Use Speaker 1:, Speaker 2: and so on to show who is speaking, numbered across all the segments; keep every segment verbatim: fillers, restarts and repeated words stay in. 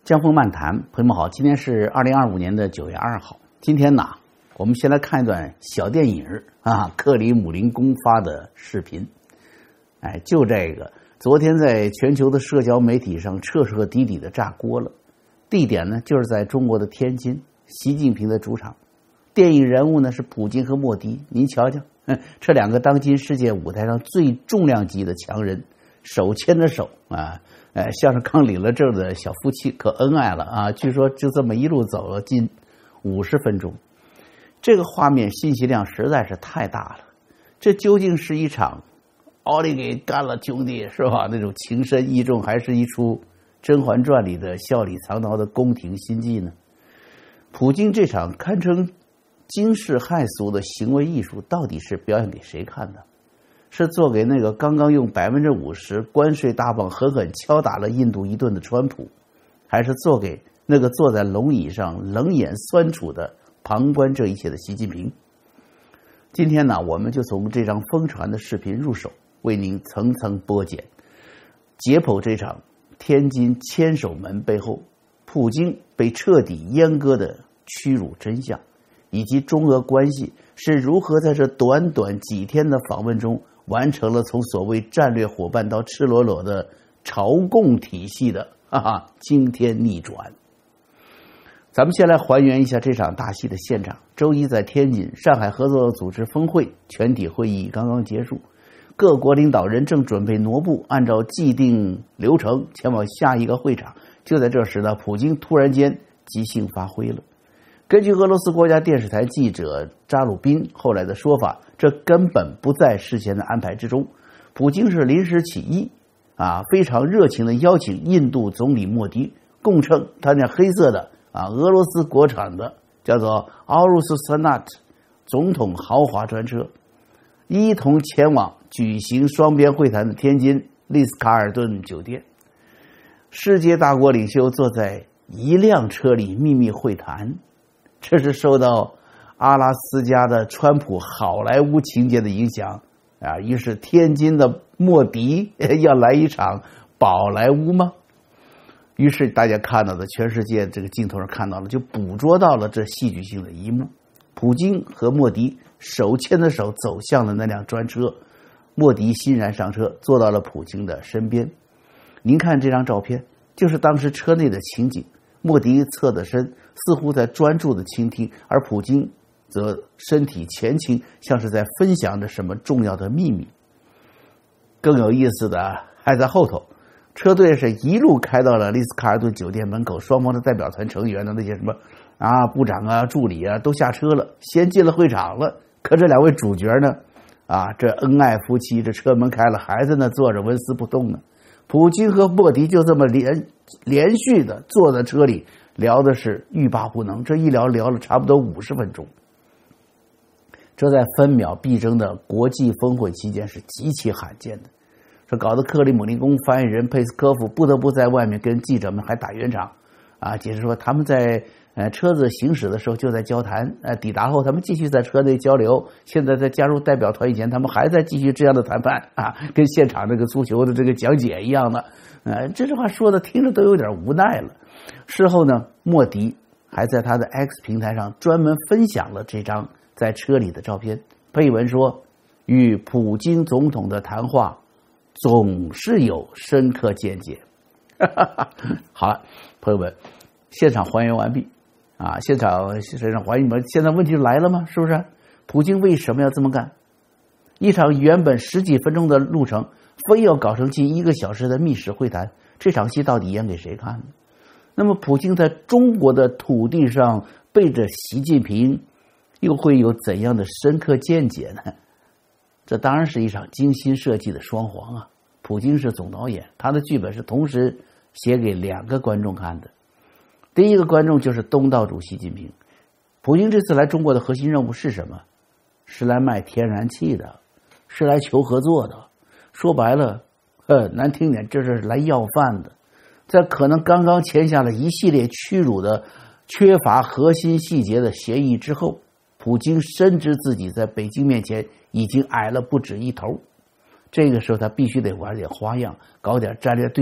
Speaker 1: 江峰漫谈，朋友们好，今天是二零二五年的九月二号。今天呢，我们先来看一段小电影啊，克里姆林宫发的视频。哎，就这个，昨天在全球的社交媒体上彻彻底底的炸锅了。地点呢，就是在中国的天津，习近平的主场。电影人物呢是普京和莫迪，您瞧瞧，这两个当今世界舞台上最重量级的强人，手牵着手啊。哎，像是刚领了证的小夫妻，可恩爱了啊！据说就这么一路走了近五十分钟，这个画面信息量实在是太大了。这究竟是一场奥利给干了兄弟是吧？那种情深意重，还是一出《甄嬛传》里的笑里藏刀的宫廷心计呢？普京这场堪称惊世骇俗的行为艺术，到底是表演给谁看的？是做给那个刚刚用百分之五十关税大棒狠狠敲打了印度一顿的川普，还是做给那个坐在龙椅上冷眼酸楚的旁观这一切的习近平？今天呢，我们就从这张疯传的视频入手，为您层层剥茧，解剖这场天津千手门背后普京被彻底阉割的屈辱真相，以及中俄关系是如何在这短短几天的访问中完成了从所谓战略伙伴到赤裸裸的朝贡体系的哈哈惊天逆转。咱们先来还原一下这场大戏的现场。周一在天津，上海合作组织峰会全体会议刚刚结束，各国领导人正准备挪步，按照既定流程前往下一个会场。就在这时呢，普京突然间即兴发挥了。根据俄罗斯国家电视台记者扎鲁宾后来的说法，这根本不在事先的安排之中。普京是临时起意啊，非常热情的邀请印度总理莫迪共乘他那黑色的啊俄罗斯国产的叫做奥鲁斯萨纳特总统豪华专车，一同前往举行双边会谈的天津丽思卡尔顿酒店。世界大国领袖坐在一辆车里秘密会谈，这是受到阿拉斯加的川普好莱坞情节的影响啊，于是天津的莫迪要来一场宝莱坞吗？于是大家看到的，全世界这个镜头上看到了，就捕捉到了这戏剧性的一幕。普京和莫迪手牵着手走向了那辆专车，莫迪欣然上车，坐到了普京的身边。您看这张照片，就是当时车内的情景。莫迪侧着身，似乎在专注的倾听，而普京则身体前倾，像是在分享着什么重要的秘密。更有意思的还在后头，车队是一路开到了丽思卡尔顿酒店门口，双方的代表团成员的那些什么啊部长啊助理啊都下车了，先进了会场了。可这两位主角呢，啊这恩爱夫妻，这车门开了，孩子呢坐着纹丝不动呢。普京和莫迪就这么连连续的坐在车里，聊的是欲罢不能，这一聊聊了差不多五十分钟。这在分秒必争的国际峰会期间是极其罕见的，这搞得克里姆林宫发言人佩斯科夫不得不在外面跟记者们还打圆场啊，解释说他们在呃车子行驶的时候就在交谈，呃抵达后他们继续在车内交流，现在在加入代表团以前他们还在继续这样的谈判啊，跟现场这个足球的这个讲解一样的。呃这句话说的听着都有点无奈了。事后呢，莫迪还在他的 X 平台上专门分享了这张在车里的照片，配文说，与普京总统的谈话总是有深刻见解。好了，朋友们，现场还原完毕啊！现场现场还原，现在问题来了吗？是不是？普京为什么要这么干？一场原本十几分钟的路程，非要搞成近一个小时的密室会谈，这场戏到底演给谁看呢？那么，普京在中国的土地上背着习近平，又会有怎样的深刻见解呢？这当然是一场精心设计的双簧啊！普京是总导演，他的剧本是同时写给两个观众看的。第一个观众就是东道主习近平。普京这次来中国的核心任务是什么？是来卖天然气的，是来求合作的。说白了，呃，难听点，这是来要饭的。在可能刚刚签下了一系列屈辱的、缺乏核心细节的协议之后，普京深知自己在北京面前已经矮了不止一头。这个时候他必须得玩点花样，搞点战略对冲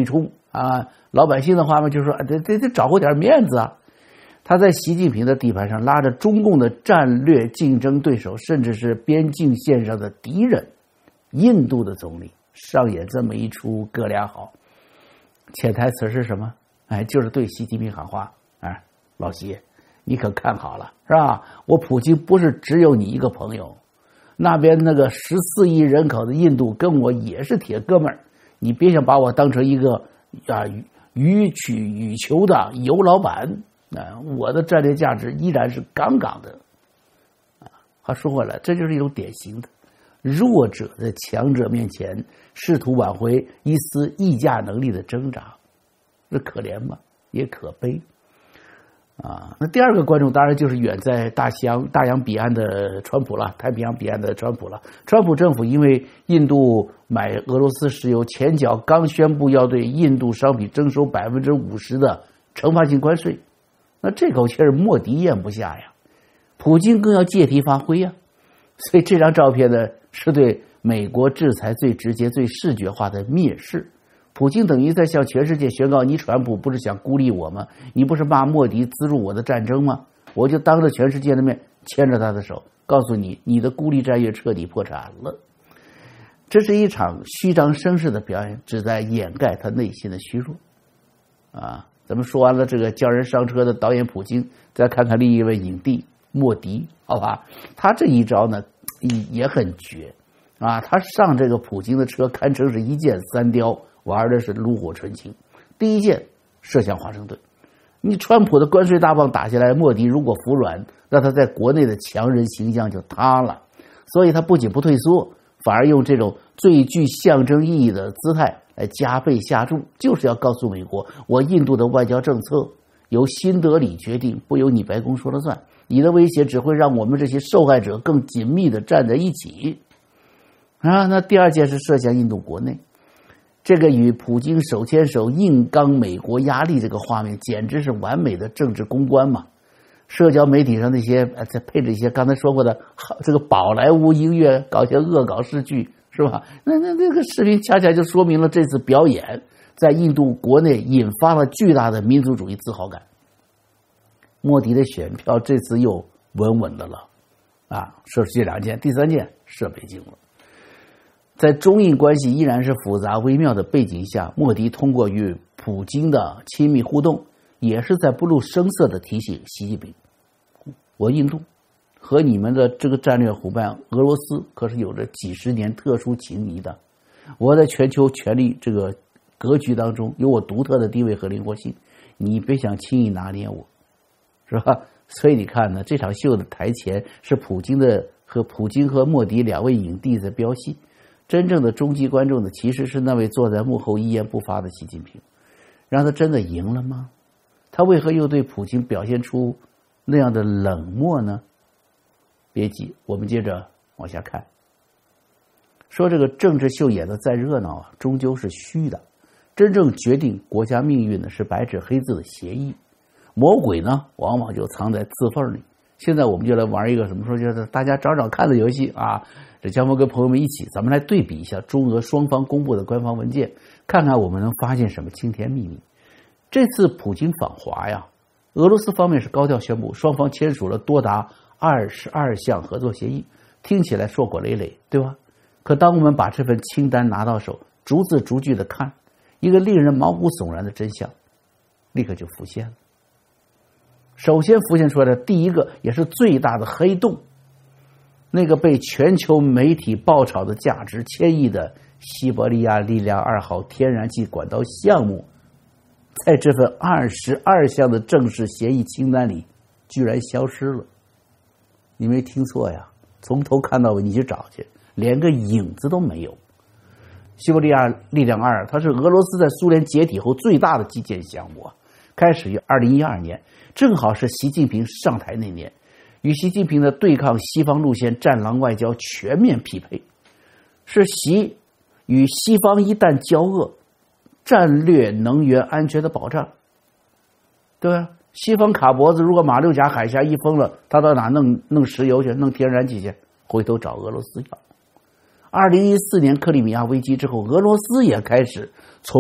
Speaker 1: 啊，老百姓的话嘛，就说得得得找回点面子啊。他在习近平的地盘上拉着中共的战略竞争对手，甚至是边境线上的敌人，印度的总理上演这么一出哥俩好。潜台词是什么？哎，就是对习近平喊话，哎，老习，你可看好了，是吧？我普京不是只有你一个朋友，那边那个十四亿人口的印度跟我也是铁哥们儿，你别想把我当成一个啊予取予求的油老板。啊，我的战略价值依然是杠杠的。啊，话说回来，这就是一种典型的弱者在强者面前试图挽回一丝议价能力的挣扎，这可怜吗？也可悲。啊，那第二个观众当然就是远在大西洋大洋彼岸的川普了，太平洋彼岸的川普了。川普政府因为印度买俄罗斯石油，前脚刚宣布要对印度商品征收百分之五十的惩罚性关税。那这口气儿莫迪咽不下呀，普京更要借题发挥呀，所以这张照片呢是对美国制裁最直接、最视觉化的蔑视。普京等于在向全世界宣告：你川普不是想孤立我吗？你不是骂莫迪资助我的战争吗？我就当着全世界的面牵着他的手，告诉你，你的孤立战略彻底破产了。这是一场虚张声势的表演，旨在掩盖他内心的虚弱。啊。咱们说完了这个叫人上车的导演普京，再看看另一位影帝莫迪，好吧？他这一招呢也很绝啊！他上这个普京的车，堪称是一箭三雕，玩的是炉火纯青。第一箭射向华盛顿，你川普的关税大棒打下来，莫迪如果服软，那他在国内的强人形象就塌了。所以他不仅不退缩，反而用这种最具象征意义的姿态来加倍下注，就是要告诉美国，我印度的外交政策由新德里决定，不由你白宫说了算。你的威胁只会让我们这些受害者更紧密的站在一起。啊，那第二件是射向印度国内，这个与普京手牵手硬刚美国压力这个画面，简直是完美的政治公关嘛。社交媒体上那些再配着一些刚才说过的这个宝莱坞音乐，搞些恶搞诗句，是吧？那那那个视频恰恰就说明了这次表演在印度国内引发了巨大的民族主义自豪感。莫迪的选票这次又稳稳的了，啊，射出去两箭，第三箭射北京了。在中印关系依然是复杂微妙的背景下，莫迪通过与普京的亲密互动，也是在不露声色的提醒习近平，我印度和你们的这个战略伙伴俄罗斯可是有着几十年特殊情谊的，我在全球权力这个格局当中有我独特的地位和灵活性，你别想轻易拿捏我，是吧？所以你看呢，这场秀的台前是普京的和普京和莫迪两位影帝在飙戏，真正的终极观众呢，其实是那位坐在幕后一言不发的习近平。让他真的赢了吗？他为何又对普京表现出那样的冷漠呢？别急，我们接着往下看。说这个政治秀演的再热闹啊，终究是虚的。真正决定国家命运的是白纸黑字的协议，魔鬼呢，往往就藏在字缝里。现在我们就来玩一个什么说，就是大家找找看的游戏啊。这江峰跟朋友们一起，咱们来对比一下中俄双方公布的官方文件，看看我们能发现什么惊天秘密。这次普京访华呀，俄罗斯方面是高调宣布，双方签署了多达二十二项合作协议，听起来硕果累累，对吧？可当我们把这份清单拿到手，逐字逐句的看，一个令人毛骨悚然的真相立刻就浮现了。首先浮现出来的第一个也是最大的黑洞，那个被全球媒体爆炒的价值千亿的西伯利亚力量二号天然气管道项目，在这份二十二项的正式协议清单里居然消失了。你没听错呀，从头看到尾你去找去，连个影子都没有。西伯利亚力量二它是俄罗斯在苏联解体后最大的基建项目啊，开始于二零一二年，正好是习近平上台那年，与习近平的对抗西方路线战狼外交全面匹配，是习与西方一旦交恶，战略能源安全的保障，对吧？西方卡脖子，如果马六甲海峡一封了，他到哪弄弄石油去，弄天然气去，回头找俄罗斯要。二零一四年克里米亚危机之后，俄罗斯也开始从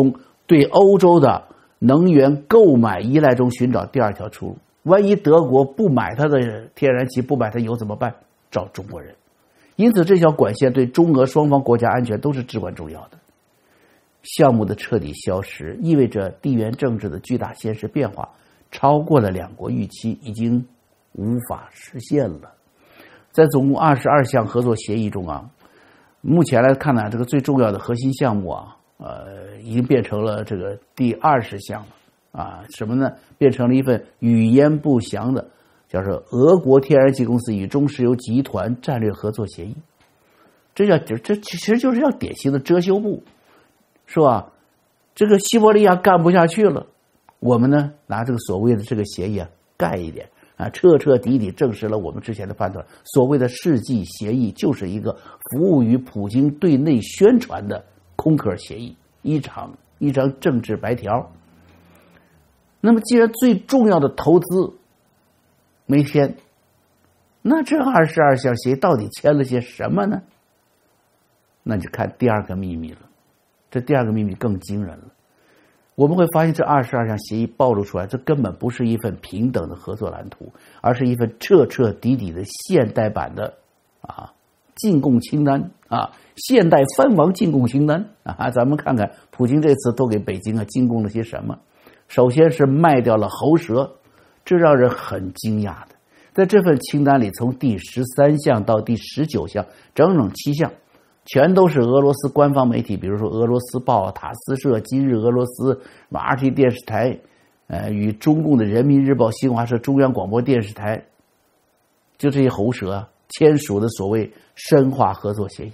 Speaker 1: 对欧洲的能源购买依赖中寻找第二条出路。万一德国不买它的天然气，不买它油怎么办？找中国人。因此这条管线对中俄双方国家安全都是至关重要的。项目的彻底消失意味着地缘政治的巨大现实变化超过了两国预期，已经无法实现了。在总共二十二项合作协议中啊，目前来看呢，这个最重要的核心项目啊，呃，已经变成了这个第二十项了啊，什么呢？变成了一份语焉不详的，叫做俄国天然气公司与中石油集团战略合作协议。这叫这这其实就是要典型的遮羞布，是吧？这个西伯利亚干不下去了，我们呢拿这个所谓的这个协议啊盖一点啊，彻彻底底证实了我们之前的判断。所谓的世纪协议就是一个服务于普京对内宣传的空壳协议，一场一张政治白条。那么既然最重要的投资没签，那这二十二项协议到底签了些什么呢？那就看第二个秘密了。这第二个秘密更惊人了。我们会发现这二十二项协议暴露出来，这根本不是一份平等的合作蓝图，而是一份彻彻底底的现代版的啊进贡清单啊，现代藩王进贡清单啊。咱们看看普京这次都给北京啊进贡了些什么。首先是卖掉了喉舌，这让人很惊讶的。在这份清单里，从第十三项到第十九项，整整七项，全都是俄罗斯官方媒体，比如说俄罗斯报、塔斯社、今日俄罗斯、R T 电视台，呃，与中共的人民日报、新华社、中央广播电视台，就这些喉舌啊，签署的所谓深化合作协议。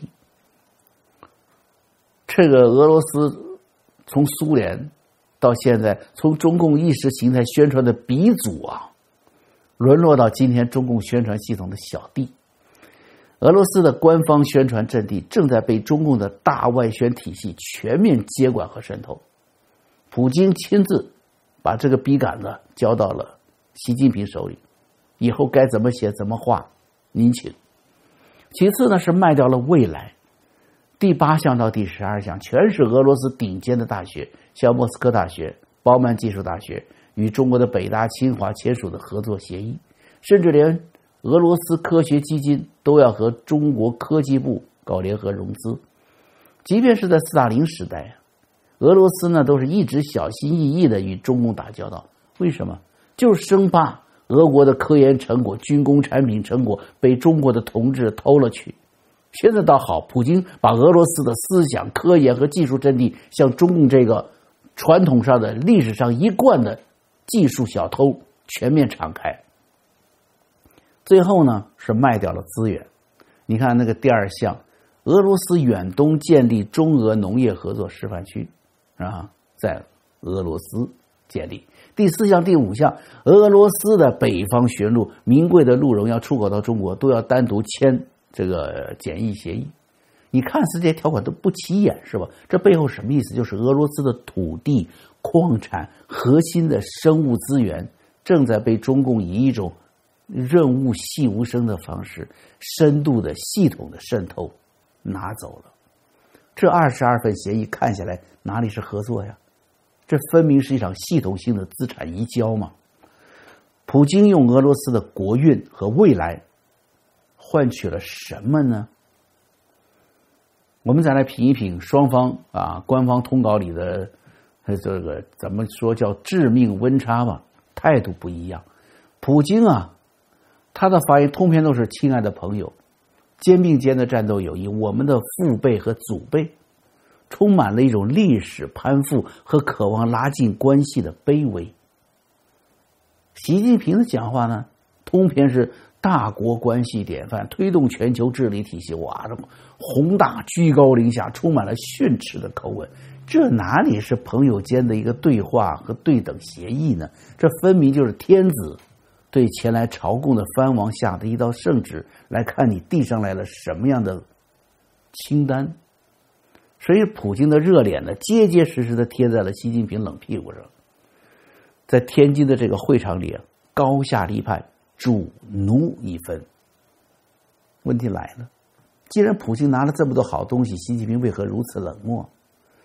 Speaker 1: 这个俄罗斯从苏联到现在，从中共意识形态宣传的鼻祖啊，沦落到今天中共宣传系统的小弟。俄罗斯的官方宣传阵地正在被中共的大外宣体系全面接管和渗透。普京亲自把这个笔杆子交到了习近平手里，以后该怎么写怎么画，您请。其次呢，是卖掉了未来。第八项到第十二项全是俄罗斯顶尖的大学，像莫斯科大学、包曼技术大学与中国的北大、清华签署的合作协议，甚至连俄罗斯科学基金都要和中国科技部搞联合融资。即便是在斯大林时代，俄罗斯呢都是一直小心翼翼的与中共打交道。为什么？就是生怕俄国的科研成果、军工产品成果被中国的同志偷了去。现在倒好，普京把俄罗斯的思想、科研和技术阵地向中共这个传统上的、历史上一贯的技术小偷全面敞开。最后呢，是卖掉了资源。你看那个第二项，俄罗斯远东建立中俄农业合作示范区啊，在俄罗斯建立。第四项、第五项，俄罗斯的北方驯鹿、名贵的鹿茸要出口到中国，都要单独签这个检疫协议。你看似这些条款都不起眼，是吧？这背后什么意思？就是俄罗斯的土地、矿产、核心的生物资源正在被中共以一种润物细无声的方式，深度的、系统的渗透拿走了。这二十二份协议看下来，哪里是合作呀？这分明是一场系统性的资产移交嘛！普京用俄罗斯的国运和未来换取了什么呢？我们再来品一品双方啊官方通稿里的这个怎么说叫致命温差吧，态度不一样。普京啊，他的发言通篇都是亲爱的朋友，肩并肩的战斗友谊，我们的父辈和祖辈，充满了一种历史攀附和渴望拉近关系的卑微。习近平的讲话呢，通篇是大国关系典范，推动全球治理体系，哇，这宏大居高临下，充满了训斥的口吻。这哪里是朋友间的一个对话和对等协议呢？这分明就是天子对前来朝贡的藩王下的一道圣旨，来看你递上来了什么样的清单。所以普京的热脸呢，结结实实的贴在了习近平冷屁股上。在天津的这个会场里啊，高下立判，主奴一分。问题来了，既然普京拿了这么多好东西，习近平为何如此冷漠？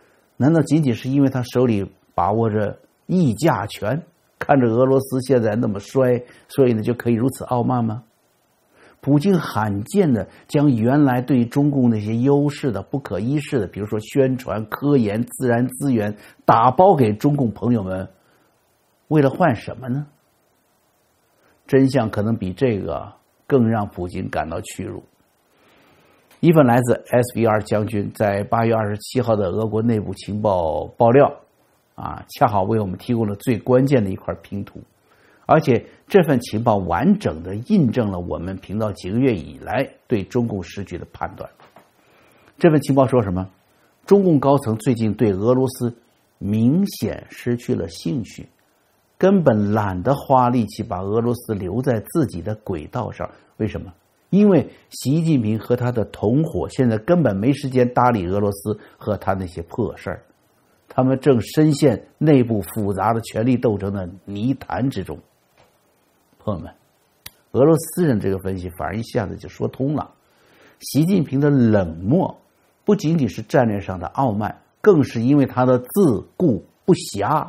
Speaker 1: 难道仅仅是因为他手里把握着议价权，看着俄罗斯现在那么衰，所以呢就可以如此傲慢吗？普京罕见的将原来对中共那些优势的不可一世的，比如说宣传、科研、自然资源，打包给中共朋友们，为了换什么呢？真相可能比这个更让普京感到屈辱。一份来自 S V R 将军在八月二十七号的俄国内部情报爆料啊，恰好为我们提供了最关键的一块拼图，而且这份情报完整的印证了我们频道几个月以来对中共时局的判断。这份情报说什么？中共高层最近对俄罗斯明显失去了兴趣，根本懒得花力气把俄罗斯留在自己的轨道上。为什么？因为习近平和他的同伙现在根本没时间搭理俄罗斯和他那些破事儿，他们正深陷内部复杂的权力斗争的泥潭之中。朋友们，俄罗斯人这个分析反而一下子就说通了。习近平的冷漠不仅仅是战略上的傲慢，更是因为他的自顾不暇。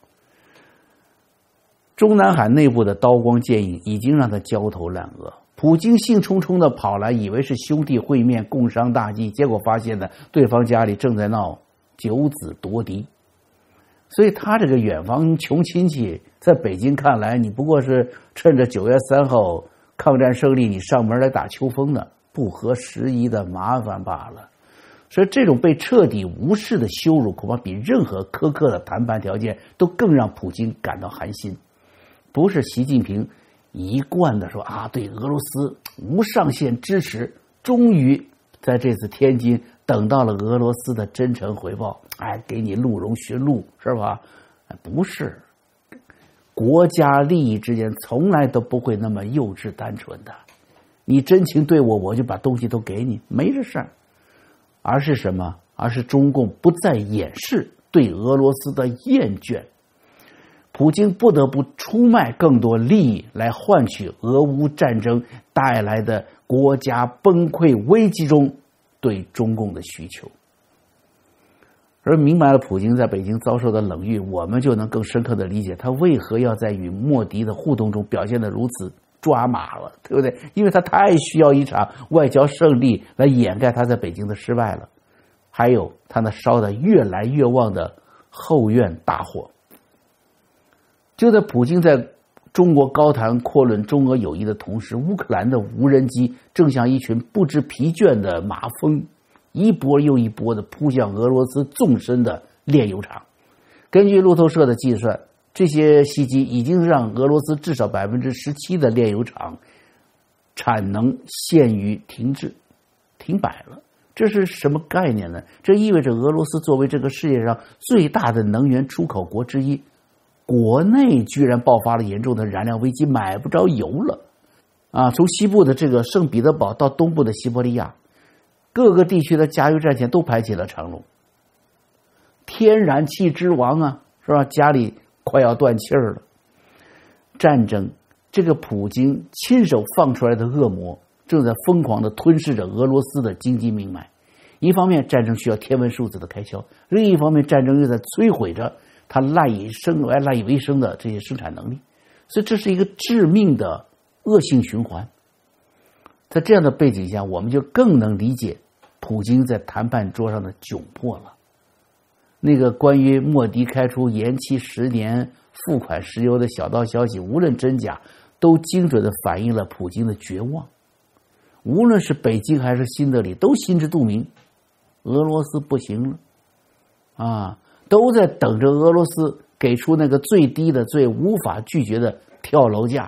Speaker 1: 中南海内部的刀光剑影已经让他焦头烂额，普京兴冲冲的跑来，以为是兄弟会面共商大计，结果发现呢，对方家里正在闹九子夺嫡。所以他这个远房穷亲戚在北京看来，你不过是趁着九月三号抗战胜利你上门来打秋风的不合时宜的麻烦罢了。所以这种被彻底无视的羞辱，恐怕比任何苛刻的谈判条件都更让普京感到寒心。不是习近平一贯的说啊，对俄罗斯无上限支持，终于在这次天津等到了俄罗斯的真诚回报，哎，给你鹿茸驯鹿，是吧？不是，国家利益之间从来都不会那么幼稚单纯的。你真情对我，我就把东西都给你，没这事儿。而是什么？而是中共不再掩饰对俄罗斯的厌倦。普京不得不出卖更多利益来换取俄乌战争带来的国家崩溃危机中对中共的需求。而明白了普京在北京遭受的冷遇，我们就能更深刻的理解他为何要在与莫迪的互动中表现得如此抓马了，对不对？因为他太需要一场外交胜利来掩盖他在北京的失败了，还有他那烧得越来越旺的后院大火。就在普京在中国高谈阔论中俄友谊的同时，乌克兰的无人机正像一群不知疲倦的马蜂，一波又一波的扑向俄罗斯纵深的炼油厂。根据路透社的计算，这些袭击已经让俄罗斯至少 百分之十七 的炼油厂产能陷于停滞停摆了。这是什么概念呢？这意味着俄罗斯作为这个世界上最大的能源出口国之一，国内居然爆发了严重的燃料危机，买不着油了啊！从西部的这个圣彼得堡到东部的西伯利亚，各个地区的加油站前都排起了长龙。天然气之王啊，是吧？家里快要断气儿了。战争，这个普京亲手放出来的恶魔，正在疯狂地吞噬着俄罗斯的经济命脉。一方面，战争需要天文数字的开销；另一方面，战争又在摧毁着他赖以生来赖以为生的这些生产能力。所以这是一个致命的恶性循环。在这样的背景下，我们就更能理解普京在谈判桌上的窘迫了。那个关于莫迪开出延期十年付款石油的小道消息，无论真假，都精准地反映了普京的绝望。无论是北京还是新德里，都心知肚明，俄罗斯不行了啊，都在等着俄罗斯给出那个最低的、最无法拒绝的跳楼价。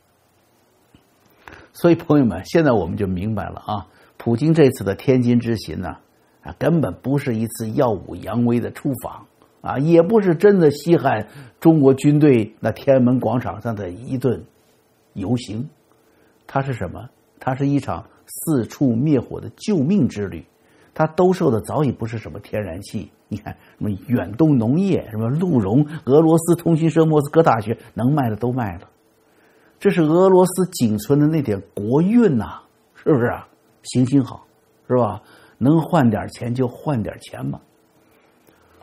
Speaker 1: 所以朋友们，现在我们就明白了啊，普京这次的天津之行呢，啊，根本不是一次耀武扬威的出访啊，也不是真的稀罕中国军队那天安门广场上的一顿游行，它是什么？它是一场四处灭火的救命之旅。它兜售的早已不是什么天然气，你看什么远东农业、什么鹿茸、俄罗斯通讯社、莫斯科大学，能卖的都卖了。这是俄罗斯仅存的那点国运呐、啊，是不是啊？行行好，是吧？能换点钱就换点钱吧。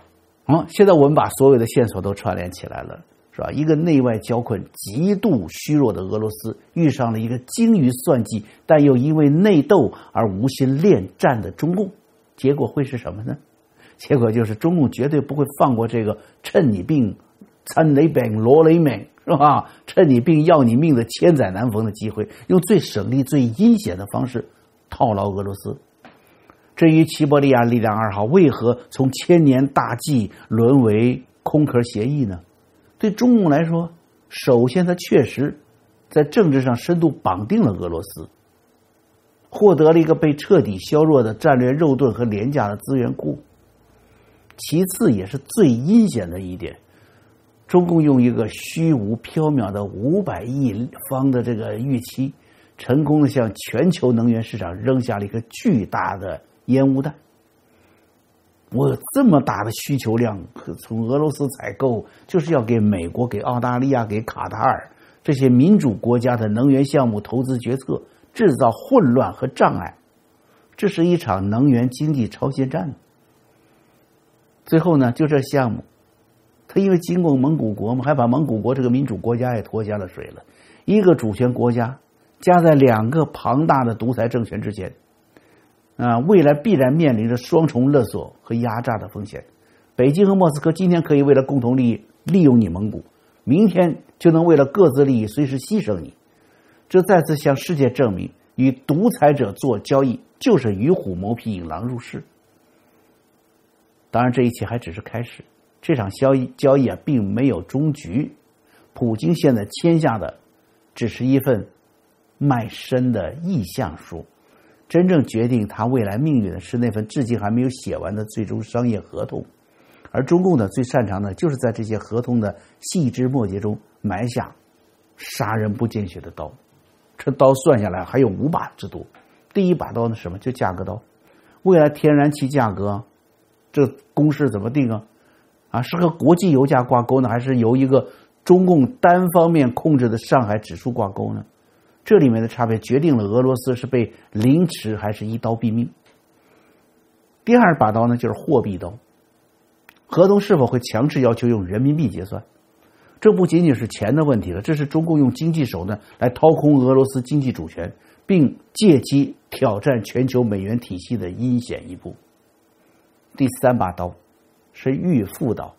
Speaker 1: 好，现在我们把所有的线索都串联起来了，是吧？一个内外交困、极度虚弱的俄罗斯，遇上了一个精于算计但又因为内斗而无心恋战的中共，结果会是什么呢？结果就是中共绝对不会放过这个趁你病、参你病、罗你命，是吧？趁你病要你命的千载难逢的机会，用最省力、最阴险的方式套牢俄罗斯。至于齐伯利亚力量二号为何从千年大计沦为空壳协议呢？对中共来说，首先它确实在政治上深度绑定了俄罗斯，获得了一个被彻底削弱的战略肉盾和廉价的资源库。其次也是最阴险的一点，中共用一个虚无缥缈的五百亿方的这个预期，成功的向全球能源市场扔下了一个巨大的烟雾弹。我有这么大的需求量，从俄罗斯采购，就是要给美国、给澳大利亚、给卡塔尔这些民主国家的能源项目投资决策制造混乱和障碍。这是一场能源经济超限战。最后呢，就这项目，他因为经过蒙古国嘛，还把蒙古国这个民主国家也拖下了水了。一个主权国家夹在两个庞大的独裁政权之间。啊，未来必然面临着双重勒索和压榨的风险。北京和莫斯科今天可以为了共同利益利用你蒙古，明天就能为了各自利益随时牺牲你。这再次向世界证明，与独裁者做交易就是与虎谋皮，引狼入室。当然，这一切还只是开始，这场交易交易啊，并没有终局。普京现在签下的只是一份卖身的意向书。真正决定他未来命运的是那份至今还没有写完的最终商业合同，而中共呢，最擅长的就是在这些合同的细枝末节中埋下杀人不见血的刀。这刀算下来还有五把之多。第一把刀呢，什么？就价格刀。未来天然气价格，这公式怎么定啊？啊，是和国际油价挂钩呢，还是由一个中共单方面控制的上海指数挂钩呢？这里面的差别决定了俄罗斯是被凌迟还是一刀毙命。第二把刀呢，就是货币刀。合同是否会强制要求用人民币结算？这不仅仅是钱的问题了，这是中共用经济手段来掏空俄罗斯经济主权，并借机挑战全球美元体系的阴险一步。第三把刀是预付刀。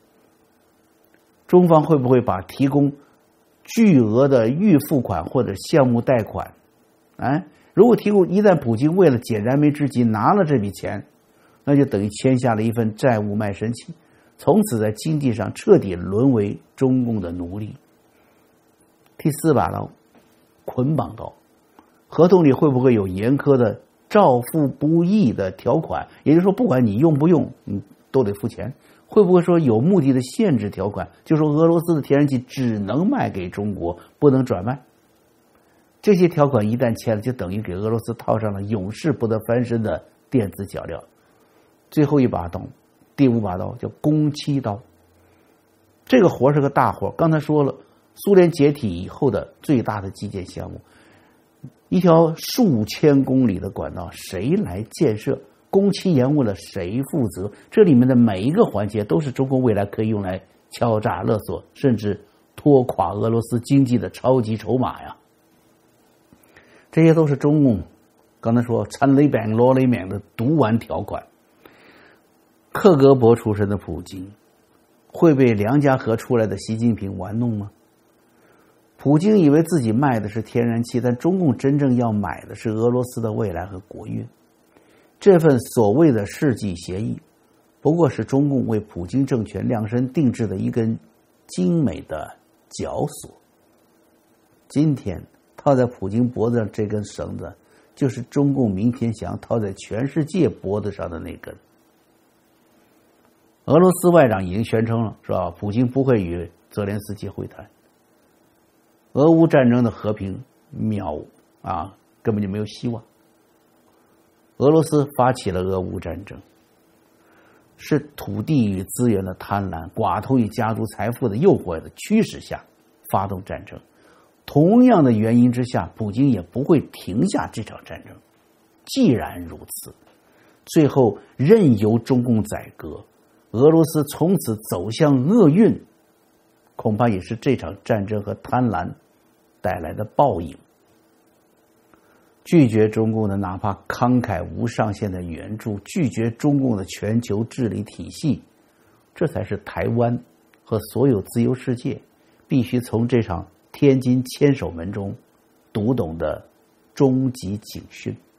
Speaker 1: 中方会不会把提供巨额的预付款或者项目贷款，哎，如果提供，一旦普京为了解燃眉之急拿了这笔钱，那就等于签下了一份债务卖身契，从此在经济上彻底沦为中共的奴隶。第四把刀，捆绑刀。合同里会不会有严苛的照付不议的条款？也就是说，不管你用不用，你都得付钱。会不会说有目的的限制条款，就说俄罗斯的天然气只能卖给中国，不能转卖？这些条款一旦签了，就等于给俄罗斯套上了永世不得翻身的电子脚镣。最后一把刀，第五把刀叫工期刀。这个活是个大活，刚才说了，苏联解体以后的最大的基建项目，一条数千公里的管道，谁来建设？工期延误了谁负责？这里面的每一个环节都是中共未来可以用来敲诈勒索，甚至拖垮俄罗斯经济的超级筹码呀！这些都是中共刚才说参雷板罗雷冕的毒丸条款。克格勃出身的普京会被梁家河出来的习近平玩弄吗？普京以为自己卖的是天然气，但中共真正要买的是俄罗斯的未来和国运。这份所谓的世纪协议，不过是中共为普京政权量身定制的一根精美的绞索。今天套在普京脖子上这根绳子，就是中共明天想要套在全世界脖子上的那根。俄罗斯外长已经宣称了，是吧？普京不会与泽连斯基会谈。俄乌战争的和平渺啊，根本就没有希望。俄罗斯发起了俄乌战争，是土地与资源的贪婪、寡头与家族财富的诱惑的驱使下发动战争。同样的原因之下，普京也不会停下这场战争。既然如此，最后任由中共宰割， 俄罗斯从此走向厄运，恐怕也是这场战争和贪婪带来的报应。拒绝中共的哪怕慷慨无上限的援助，拒绝中共的全球治理体系，这才是台湾和所有自由世界必须从这场天津千手门中读懂的终极警讯。